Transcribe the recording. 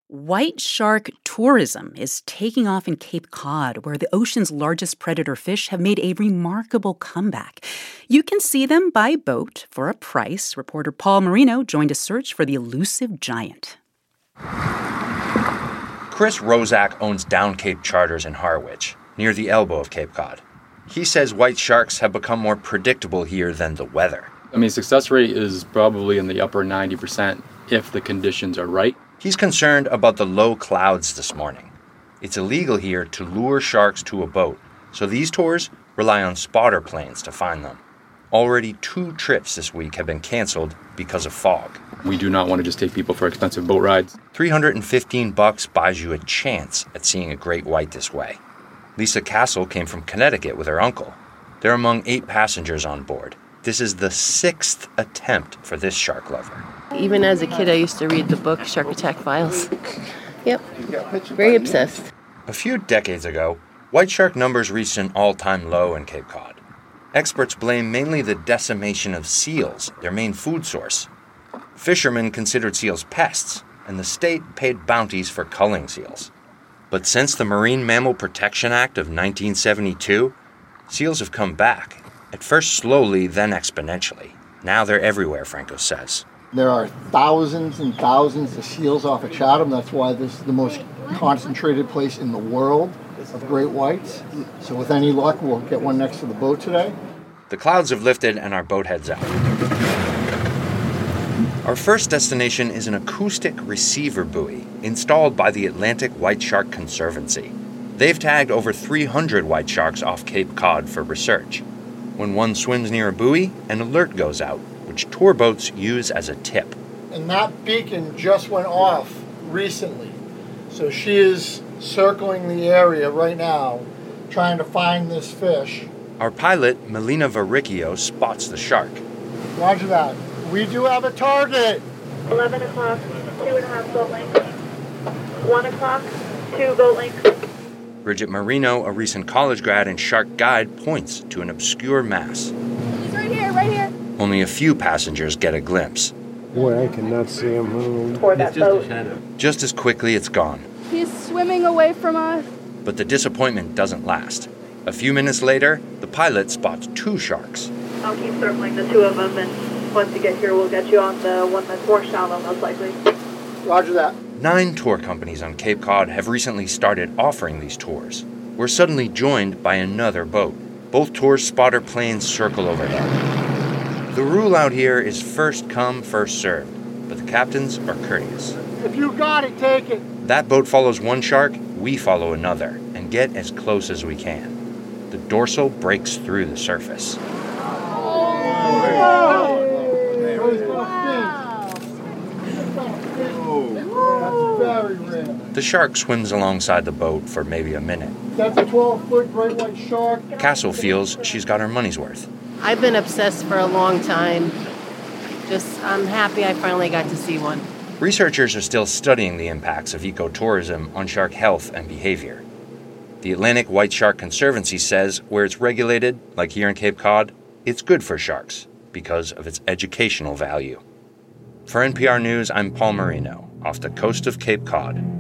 White shark tourism is taking off in Cape Cod, where the ocean's largest predator fish have made a remarkable comeback. You can see them by boat for a price. Reporter Paul Marino joined a search for the elusive giant. Chris Rozak owns Down Cape Charters in Harwich, near the elbow of Cape Cod. He says white sharks have become more predictable here than the weather. Success rate is probably in the upper 90% if the conditions are right. He's concerned about the low clouds this morning. It's illegal here to lure sharks to a boat, so these tours rely on spotter planes to find them. Already 2 trips this week have been canceled because of fog. We do not want to just take people for expensive boat rides. $315 buys you a chance at seeing a great white this way. Lisa Castle came from Connecticut with her uncle. They're among 8 passengers on board. This is the 6th attempt for this shark lover. Even as a kid, I used to read the book Shark Attack Files. Yep, very obsessed. A few decades ago, white shark numbers reached an all-time low in Cape Cod. Experts blame mainly the decimation of seals, their main food source. Fishermen considered seals pests, and the state paid bounties for culling seals. But since the Marine Mammal Protection Act of 1972, seals have come back, at first slowly, then exponentially. Now they're everywhere, Franco says. There are thousands and thousands of seals off of Chatham. That's why this is the most concentrated place in the world of great whites. So with any luck, we'll get one next to the boat today. The clouds have lifted and our boat heads out. Our first destination is an acoustic receiver buoy installed by the Atlantic White Shark Conservancy. They've tagged over 300 white sharks off Cape Cod for research. When one swims near a buoy, an alert goes out, which tour boats use as a tip. And that beacon just went off recently. So she is circling the area right now, trying to find this fish. Our pilot, Melina Varricchio, spots the shark. Roger that. We do have a target. 11 o'clock, 2.5 boat lengths. 1 o'clock, 2 boat lengths. Bridget Marino, a recent college grad and shark guide, points to an obscure mass. He's right here, right here. Only a few passengers get a glimpse. Boy, I cannot see him. Toward that boat. Just as quickly, it's gone. He's swimming away from us. But the disappointment doesn't last. A few minutes later, the pilot spots 2 sharks. I'll keep circling the 2 of them, and once you get here, we'll get you on the one that's more shallow, most likely. Roger that. 9 tour companies on Cape Cod have recently started offering these tours. We're suddenly joined by another boat. Both tours spotter planes circle overhead. The rule out here is first come, first served, but the captains are courteous. If you got it, take it. That boat follows one shark, we follow another, and get as close as we can. The dorsal breaks through the surface. The shark swims alongside the boat for maybe a minute. That's a 12-foot great white shark. Castle feels she's got her money's worth. I've been obsessed for a long time. I'm happy I finally got to see one. Researchers are still studying the impacts of ecotourism on shark health and behavior. The Atlantic White Shark Conservancy says where it's regulated, like here in Cape Cod, it's good for sharks because of its educational value. For NPR News, I'm Paul Marino, off the coast of Cape Cod.